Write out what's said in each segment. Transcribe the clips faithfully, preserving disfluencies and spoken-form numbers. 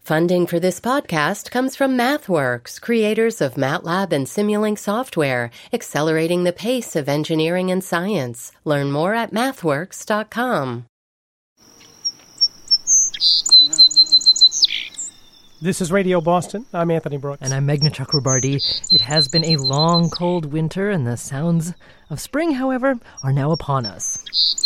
Funding for this podcast comes from MathWorks, creators of MATLAB and Simulink software, accelerating the pace of engineering and science. Learn more at mathworks dot com. This is Radio Boston. I'm Anthony Brooks. And I'm Meghna Chakrabarty. It has been a long, cold winter, and the sounds of spring, however, are now upon us.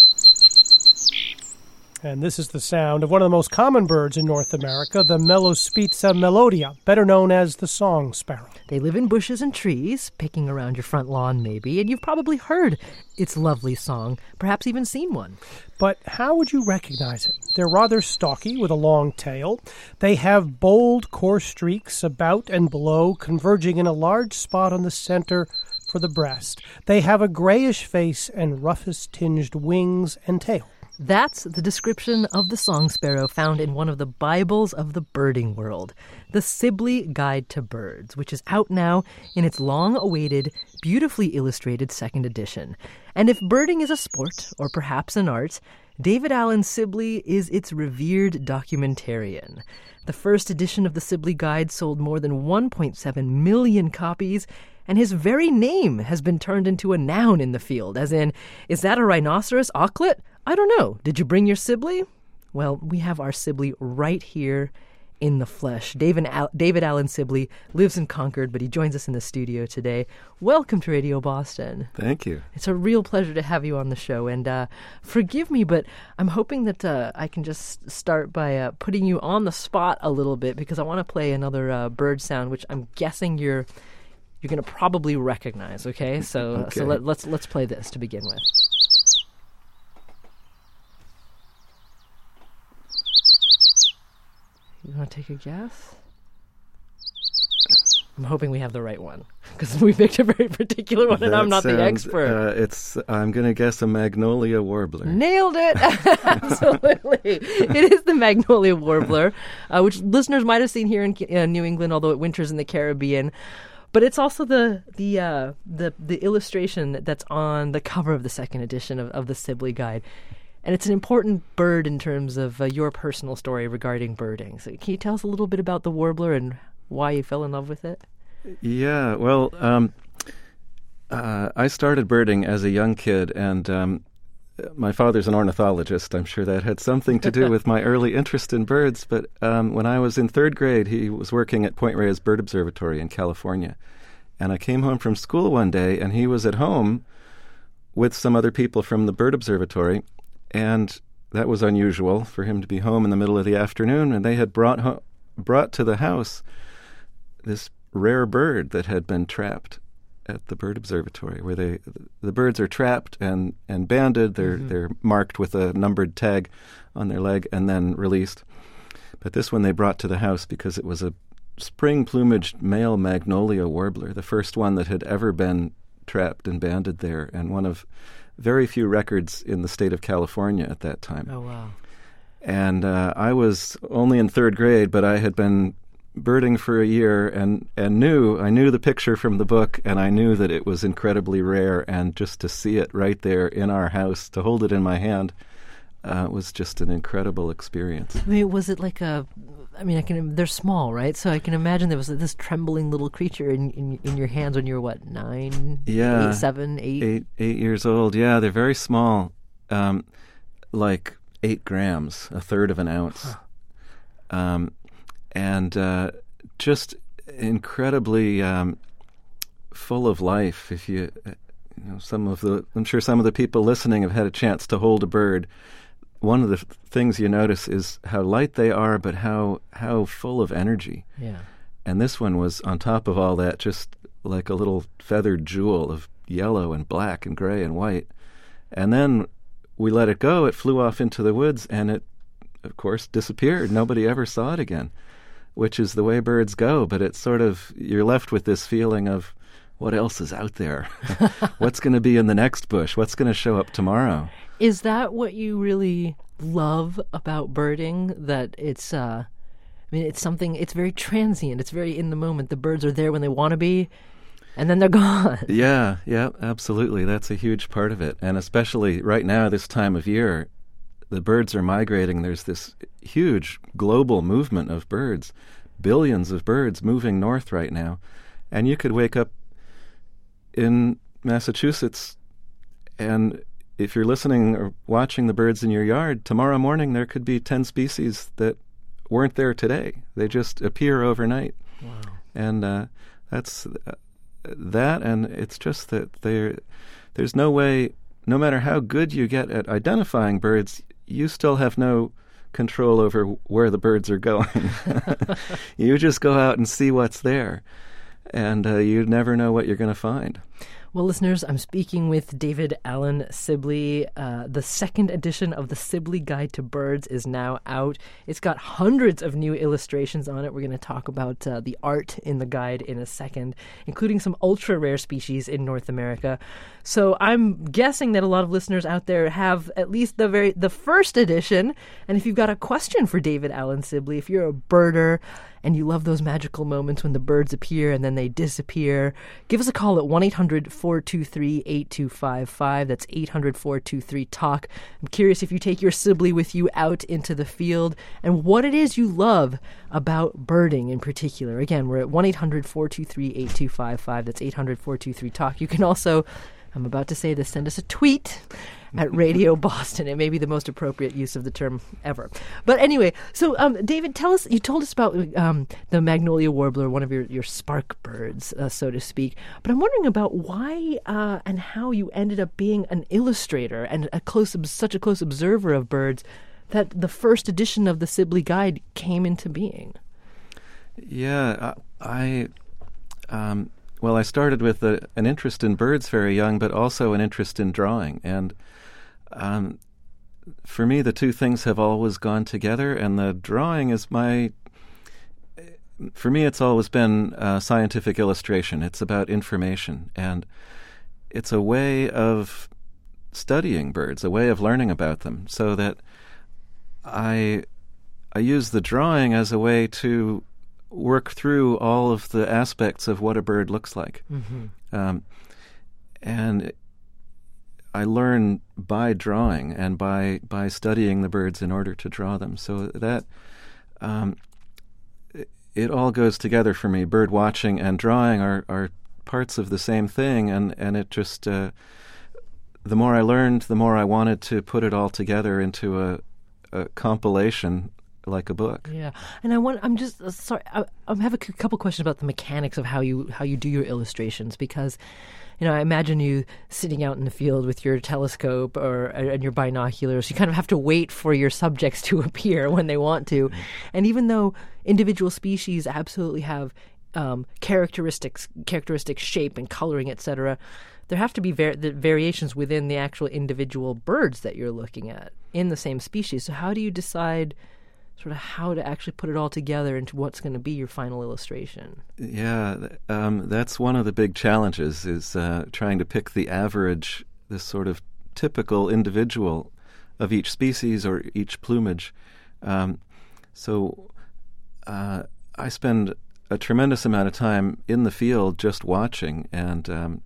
And this is the sound of one of the most common birds in North America, the Melospiza melodia, better known as the song sparrow. They live in bushes and trees, picking around your front lawn maybe, and you've probably heard its lovely song, perhaps even seen one. But how would you recognize it? They're rather stocky with a long tail. They have bold, coarse streaks about and below, converging in a large spot on the center for the breast. They have a grayish face and rufous-tinged wings and tail. That's the description of the song sparrow found in one of the Bibles of the birding world, the Sibley Guide to Birds, which is out now in its long-awaited, beautifully illustrated second edition. And if birding is a sport, or perhaps an art, David Allen Sibley is its revered documentarian. The first edition of the Sibley Guide sold more than one point seven million copies, and his very name has been turned into a noun in the field, as in, is that a rhinoceros auklet? I don't know. Did you bring your Sibley? Well, we have our Sibley right here in the flesh. David, Al- David Allen Sibley lives in Concord, but he joins us in the studio today. Welcome to Radio Boston. Thank you. It's a real pleasure to have you on the show. And uh, forgive me, but I'm hoping that uh, I can just start by uh, putting you on the spot a little bit, because I want to play another uh, bird sound, which I'm guessing you're you're going to probably recognize. Okay, so okay. so let, let's let's play this to begin with. You want to take a guess? I'm hoping we have the right one, because we picked a very particular one, and that I'm not sounds, the expert. Uh, it's. I'm going to guess a magnolia warbler. Nailed it! Absolutely. It is the magnolia warbler, uh, which listeners might have seen here in uh, New England, although it winters in the Caribbean. But it's also the the uh, the the illustration that's on the cover of the second edition of, of the Sibley Guide. And it's an important bird in terms of uh, your personal story regarding birding. So can you tell us a little bit about the warbler and why you fell in love with it? Yeah, well, um, uh, I started birding as a young kid, and um, my father's an ornithologist. I'm sure that had something to do with my early interest in birds. But um, when I was in third grade, he was working at Point Reyes Bird Observatory in California. And I came home from school one day, and he was at home with some other people from the Bird Observatory. And that was unusual for him to be home in the middle of the afternoon. And they had brought ho- brought to the house this rare bird that had been trapped at the Bird Observatory, where they the birds are trapped and, and banded. They're mm-hmm. they're marked with a numbered tag on their leg and then released. But this one they brought to the house because it was a spring-plumaged male magnolia warbler, the first one that had ever been trapped and banded there, and one of very few records in the state of California at that time. Oh, wow. And uh, I was only in third grade, but I had been birding for a year and, and knew, I knew the picture from the book, and I knew that it was incredibly rare, and just to see it right there in our house, to hold it in my hand, uh, was just an incredible experience. I mean, was it like a... I mean, I can. They're small, right? So I can imagine there was this trembling little creature in in, in your hands when you were, what, nine? Yeah. Eight, seven, eight? Eight, eight years old. Yeah, they're very small, um, like eight grams, a third of an ounce. Huh. Um, and uh, just incredibly um, full of life. If you, you know, some of the, I'm sure some of the people listening have had a chance to hold a bird. One of the f- things you notice is how light they are, but how how full of energy. Yeah. And this one was, on top of all that, just like a little feathered jewel of yellow and black and gray and white. And then we let it go. It flew off into the woods, and it, of course, disappeared. Nobody ever saw it again, which is the way birds go. But it's sort of, you're left with this feeling of, what else is out there? What's going to be in the next bush? What's going to show up tomorrow? Is that what you really love about birding? That it's, uh, I mean, it's something, it's very transient. It's very in the moment. The birds are there when they want to be, and then they're gone. Yeah, yeah, absolutely. That's a huge part of it. And especially right now, this time of year, the birds are migrating. There's this huge global movement of birds, billions of birds moving north right now. And you could wake up in Massachusetts, and if you're listening or watching the birds in your yard, tomorrow morning there could be ten species that weren't there today. They just appear overnight. Wow. And uh, that's uh, that, and it's just that there, there's no way, no matter how good you get at identifying birds, you still have no control over where the birds are going. You just go out and see what's there, and uh, you never know what you're going to find. Well, listeners, I'm speaking with David Allen Sibley. Uh, the second edition of the Sibley Guide to Birds is now out. It's got hundreds of new illustrations on it. We're going to talk about uh, the art in the guide in a second, including some ultra-rare species in North America. So I'm guessing that a lot of listeners out there have at least the very the first edition. And if you've got a question for David Allen Sibley, if you're a birder and you love those magical moments when the birds appear and then they disappear, give us a call at one eight hundred four two three eight two five five. That's eight hundred four two three talk. I'm curious if you take your Sibley with you out into the field and what it is you love about birding in particular. Again, we're at one eight hundred four two three eight two five five. That's eight hundred four two three talk. You can also, I'm about to say this, send us a tweet at Radio Boston. It may be the most appropriate use of the term ever. But anyway, so um, David, tell us, you told us about um, the magnolia warbler, one of your, your spark birds, uh, so to speak. But I'm wondering about why uh, and how you ended up being an illustrator and a close, such a close observer of birds that the first edition of the Sibley Guide came into being. Yeah, I... Um, Well, I started with a, an interest in birds very young, but also an interest in drawing. And um, for me, the two things have always gone together, and the drawing is my... For me, it's always been uh, scientific illustration. It's about information, and it's a way of studying birds, a way of learning about them, so that I I use the drawing as a way to work through all of the aspects of what a bird looks like. Mm-hmm. Um, and I learn by drawing and by, by studying the birds in order to draw them. So that um, it, it all goes together for me. Bird watching and drawing are, are parts of the same thing, and, and it just, uh, the more I learned, the more I wanted to put it all together into a, a compilation like a book. Yeah, and I want. I'm just uh, sorry. I, I have a c- couple questions about the mechanics of how you how you do your illustrations, because, you know, I imagine you sitting out in the field with your telescope or and your binoculars. You kind of have to wait for your subjects to appear when they want to, mm-hmm. and even though individual species absolutely have um, characteristics, characteristic shape and coloring, et cetera, there have to be var- the variations within the actual individual birds that you're looking at in the same species. So how do you decide sort of how to actually put it all together into what's going to be your final illustration? Yeah, um, that's one of the big challenges, is uh, trying to pick the average, this sort of typical individual of each species or each plumage. Um, so uh, I spend a tremendous amount of time in the field just watching and um,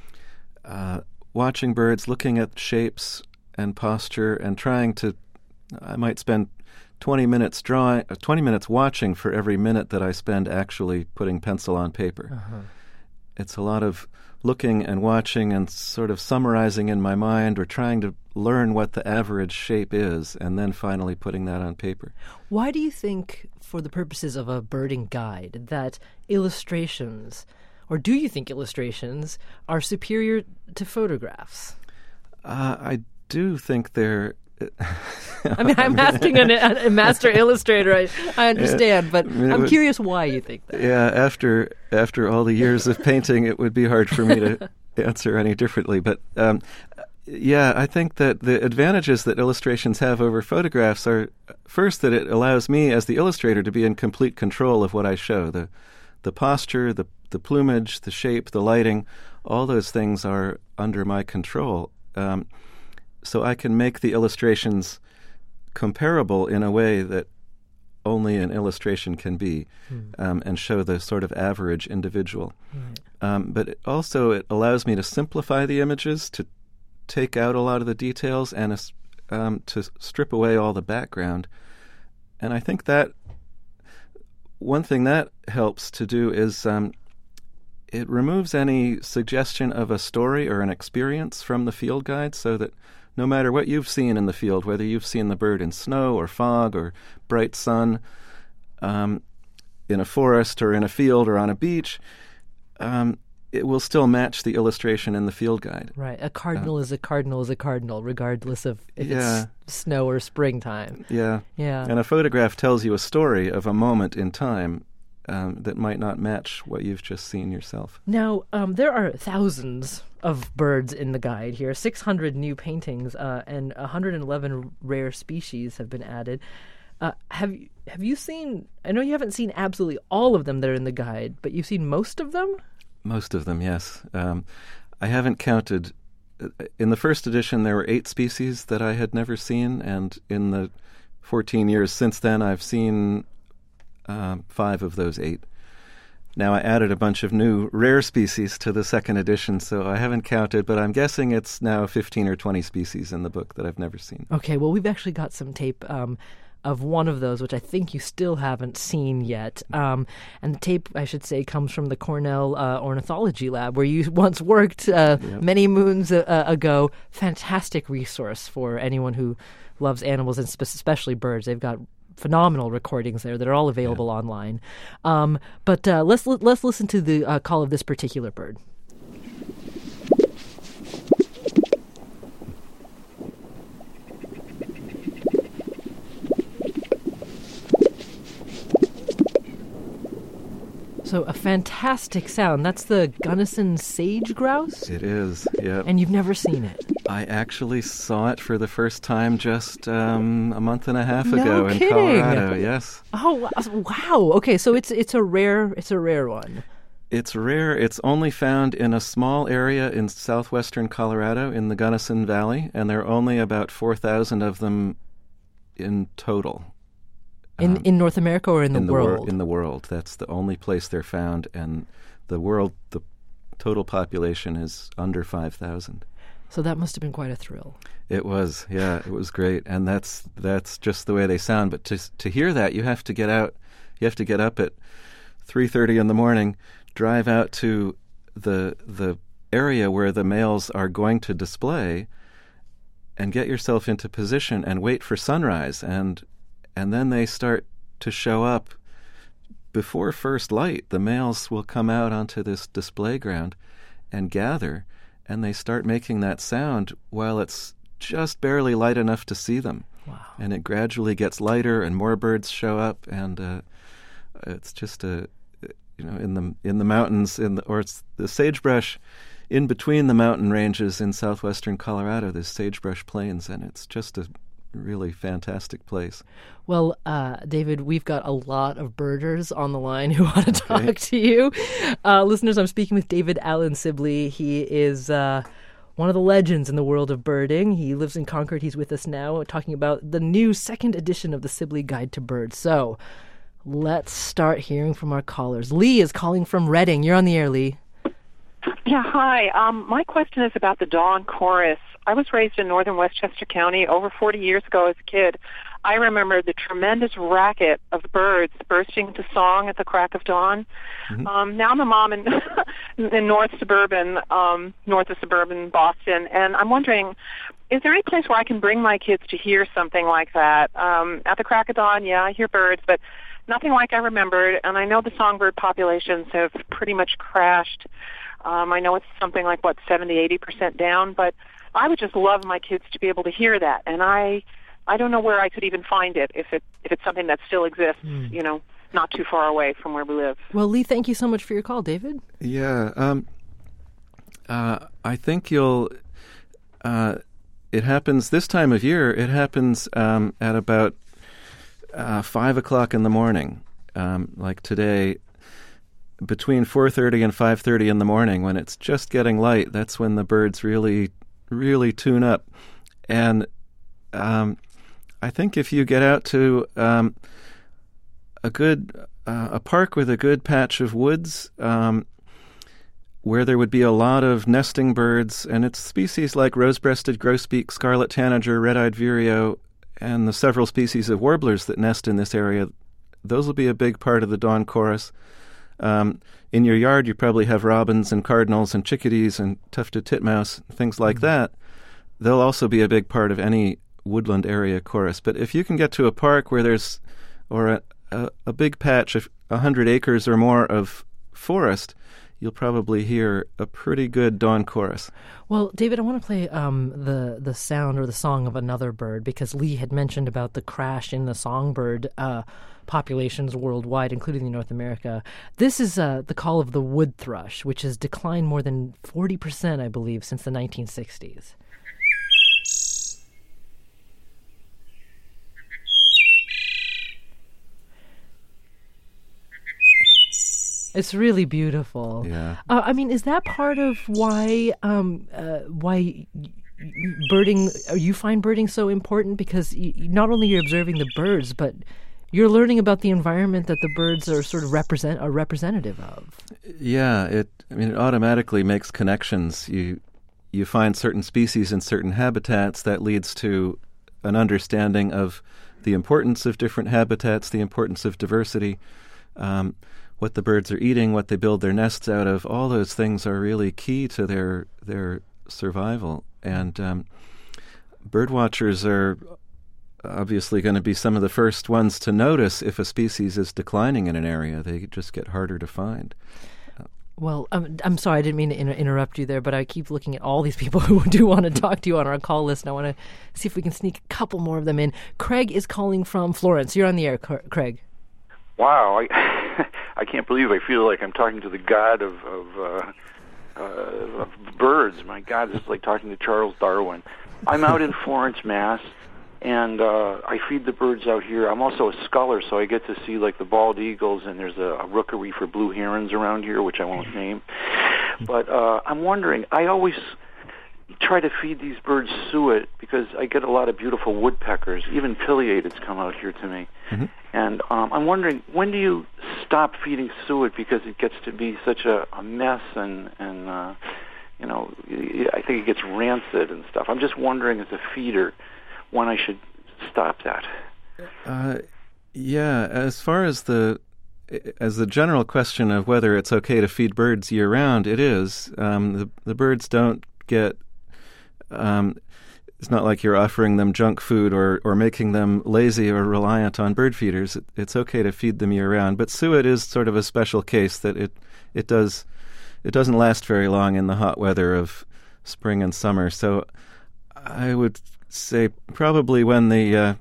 uh, watching birds, looking at shapes and posture, and trying to, I might spend twenty minutes drawing, uh, twenty minutes watching for every minute that I spend actually putting pencil on paper. Uh-huh. It's a lot of looking and watching and sort of summarizing in my mind, or trying to learn what the average shape is, and then finally putting that on paper. Why do you think, for the purposes of a birding guide, that illustrations, or do you think illustrations, are superior to photographs? Uh, I do think they're I mean, I'm asking a, a master illustrator. I, I understand, but I'm curious why you think that. Yeah, after after all the years of painting, it would be hard for me to answer any differently. But um, yeah, I think that the advantages that illustrations have over photographs are, first, that it allows me as the illustrator to be in complete control of what I show. The the posture, the the plumage, the shape, the lighting, all those things are under my control. Um, So I can make the illustrations comparable in a way that only an illustration can be, mm. um, and show the sort of average individual. Right. Um, but it also, it allows me to simplify the images, to take out a lot of the details, and um, to strip away all the background. And I think that one thing that helps to do is um, it removes any suggestion of a story or an experience from the field guide, so that no matter what you've seen in the field, whether you've seen the bird in snow or fog or bright sun, um, in a forest or in a field or on a beach, um, it will still match the illustration in the field guide. Right. A cardinal uh, is a cardinal is a cardinal, regardless of if yeah. it's snow or springtime. Yeah. Yeah. And a photograph tells you a story of a moment in time um, that might not match what you've just seen yourself. Now, um, there are thousands of birds in the guide here, six hundred new paintings, uh, and one hundred eleven rare species have been added. Uh, have you, have you seen, I know you haven't seen absolutely all of them that are in the guide, but you've seen most of them? Most of them, yes. Um, I haven't counted. In the first edition, there were eight species that I had never seen, and in the fourteen years since then, I've seen uh, five of those eight. Now, I added a bunch of new rare species to the second edition, so I haven't counted, but I'm guessing it's now fifteen or twenty species in the book that I've never seen. Okay, well, we've actually got some tape um, of one of those, which I think you still haven't seen yet. Um, and the tape, I should say, comes from the Cornell uh, Ornithology Lab, where you once worked uh, yep. many moons uh, ago. Fantastic resource for anyone who loves animals, and spe- especially birds. They've got phenomenal recordings there that are all available yeah. online. Um, but uh, let's let's listen to the uh, call of this particular bird. So a fantastic sound. That's the Gunnison sage grouse? It is, yeah. And you've never seen it? I actually saw it for the first time just um, a month and a half no ago kidding. in Colorado. Yes. Oh wow! Okay, so it's it's a rare it's a rare one. It's rare. It's only found in a small area in southwestern Colorado in the Gunnison Valley, and there are only about four thousand of them in total. In um, in North America or in the, in the world? Wor- in the world. That's the only place they're found, and the world, the total population is under five thousand. So that must have been quite a thrill. It was, yeah, it was great, and that's that's just the way they sound. But to to hear that, you have to get out. You have to get up at three thirty in the morning, drive out to the the area where the males are going to display, and get yourself into position and wait for sunrise, and and then they start to show up before first light. The males will come out onto this display ground and gather, and they start making that sound while it's just barely light enough to see them. Wow. And it gradually gets lighter, and more birds show up, and uh, it's just a, you know, in the in the mountains, in the, or it's the sagebrush in between the mountain ranges in southwestern Colorado. There's sagebrush plains, and it's just a really fantastic place. Well, uh, David, we've got a lot of birders on the line who want to talk okay. to you. Uh, listeners, I'm speaking with David Allen Sibley. He is uh, one of the legends in the world of birding. He lives in Concord. He's with us now talking about the new second edition of the Sibley Guide to Birds. So let's start hearing from our callers. Lee is calling from Reading. You're on the air, Lee. Yeah, hi. Um, my question is about the dawn chorus. I was raised in northern Westchester County over forty years ago as a kid. I remember the tremendous racket of birds bursting into song at the crack of dawn. Mm-hmm. Um, now I'm a mom in, in north suburban, um, north of suburban Boston, and I'm wondering, is there any place where I can bring my kids to hear something like that? Um, at the crack of dawn, yeah, I hear birds, but nothing like I remembered, and I know the songbird populations have pretty much crashed. Um, I know it's something like, what, seventy, eighty percent down, but I would just love my kids to be able to hear that, and I I don't know where I could even find it if it if it's something that still exists, mm. you know, not too far away from where we live. Well, Lee, thank you so much for your call, David. Yeah, um, uh, I think you'll, uh, it happens this time of year, it happens um, at about uh, five o'clock in the morning, um, like today. Between four thirty and five thirty in the morning, when it's just getting light, that's when the birds really, really tune up. And um, I think if you get out to um, a good, uh, a park with a good patch of woods, um, where there would be a lot of nesting birds, and it's species like rose-breasted grosbeak, scarlet tanager, red-eyed vireo, and the several species of warblers that nest in this area. Those will be a big part of the dawn chorus. Um, in your yard, you probably have robins and cardinals and chickadees and tufted titmouse, things like mm-hmm. that. They'll also be a big part of any woodland area chorus. But if you can get to a park where there's, or a, a, a big patch of one hundred acres or more of forest, you'll probably hear a pretty good dawn chorus. Well, David, I want to play um, the the sound or the song of another bird, because Lee had mentioned about the crash in the songbird uh, populations worldwide, including in North America. This is uh, the call of the wood thrush, which has declined more than forty percent, I believe, since the nineteen sixties. It's really beautiful. Yeah. Uh, I mean, is that part of why um, uh, why birding? You find birding so important, because you, not only you're observing the birds, but you're learning about the environment that the birds are sort of represent are representative of. Yeah. It. I mean, it automatically makes connections. You you find certain species in certain habitats that leads to an understanding of the importance of different habitats, the importance of diversity. Um, what the birds are eating, what they build their nests out of, all those things are really key to their their survival. And um, bird watchers are obviously going to be some of the first ones to notice if a species is declining in an area. They just get harder to find. Well, um, I'm sorry, I didn't mean to inter- interrupt you there, but I keep looking at all these people who do want to talk to you on our call list, and I want to see if we can sneak a couple more of them in. Craig is calling from Florence. You're on the air, Craig. Wow, I, I can't believe I feel like I'm talking to the god of, of, uh, uh, of birds. My God, this is like talking to Charles Darwin. I'm out in Florence, Mass, and uh, I feed the birds out here. I'm also a sculler, so I get to see like the bald eagles, and there's a, a rookery for blue herons around here, which I won't name. But uh, I'm wondering, I always try to feed these birds suet because I get a lot of beautiful woodpeckers. Even pileateds come out here to me. Mm-hmm. And um, I'm wondering, when do you stop feeding suet because it gets to be such a, a mess and, and uh, you know, I think it gets rancid and stuff. I'm just wondering as a feeder when I should stop that. Uh, yeah, as far as the as the general question of whether it's okay to feed birds year-round, it is. Um, the, the birds don't get... Um, it's not like you're offering them junk food or, or making them lazy or reliant on bird feeders. It, it's okay to feed them year-round. But suet is sort of a special case that it it does it doesn't last very long in the hot weather of spring and summer. So I would say probably when the uh,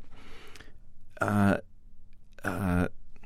uh, uh,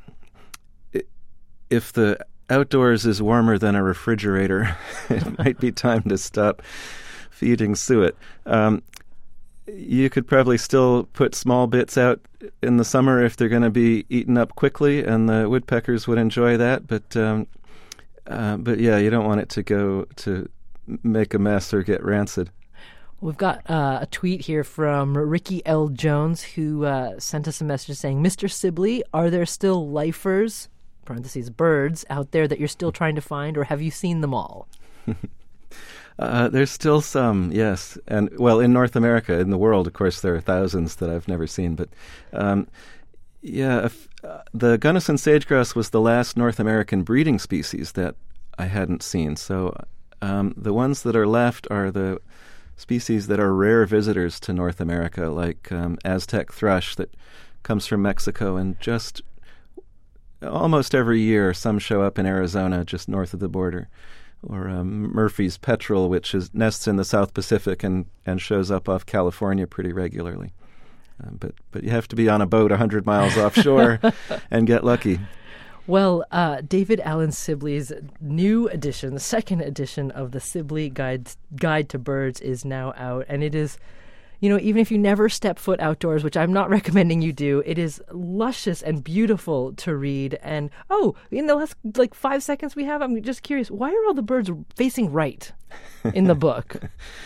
if the outdoors is warmer than a refrigerator, it might be time to stop feeding suet. Um, you could probably still put small bits out in the summer if they're going to be eaten up quickly, and the woodpeckers would enjoy that. But um, uh, but yeah, you don't want it to go to make a mess or get rancid. We've got uh, a tweet here from Ricky L. Jones, who uh, sent us a message saying, Mister Sibley, are there still lifers, parentheses, birds, out there that you're still trying to find, or have you seen them all? Uh, there's still some, yes. And, well, in North America, in the world, of course, there are thousands that I've never seen. But, um, yeah, if, uh, the Gunnison sage-grouse was the last North American breeding species that I hadn't seen. So um, the ones that are left are the species that are rare visitors to North America, like um, Aztec thrush that comes from Mexico. And just almost every year, some show up in Arizona, just north of the border. Or um, Murphy's petrel, which is nests in the South Pacific and, and shows up off California pretty regularly. Uh, but but you have to be on a boat one hundred miles offshore and get lucky. Well, uh, David Allen Sibley's new edition, the second edition of the Sibley Guide, Guide to Birds is now out. And it is, you know, even if you never step foot outdoors, which I'm not recommending you do, it is luscious and beautiful to read. And, oh, in the last, like, five seconds we have, I'm just curious, why are all the birds facing right in the book?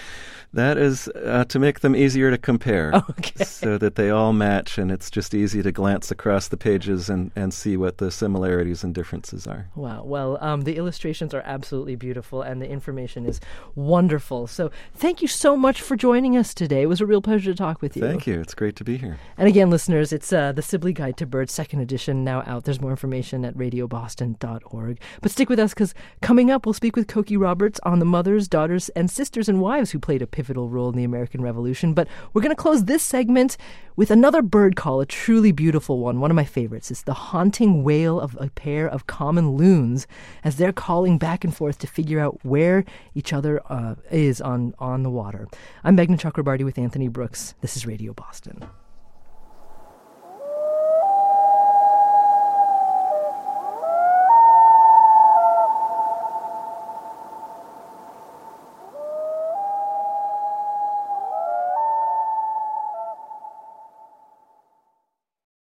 That is uh, to make them easier to compare, Okay. so that they all match, and it's just easy to glance across the pages and, and see what the similarities and differences are. Wow. Well, um, the illustrations are absolutely beautiful, and the information is wonderful. So thank you so much for joining us today. It was a real pleasure to talk with you. Thank you. It's great to be here. And again, listeners, it's uh, the Sibley Guide to Birds, second edition, now out. There's more information at radio boston dot org. But stick with us, because coming up, we'll speak with Cokie Roberts on the mothers, daughters, and sisters and wives who played a pivotal role in the American Revolution. But we're going to close this segment with another bird call, a truly beautiful one, one of my favorites. It's the haunting wail of a pair of common loons as they're calling back and forth to figure out where each other uh, is on, on the water. I'm Meghna Chakrabarty with Anthony Brooks. This is Radio Boston.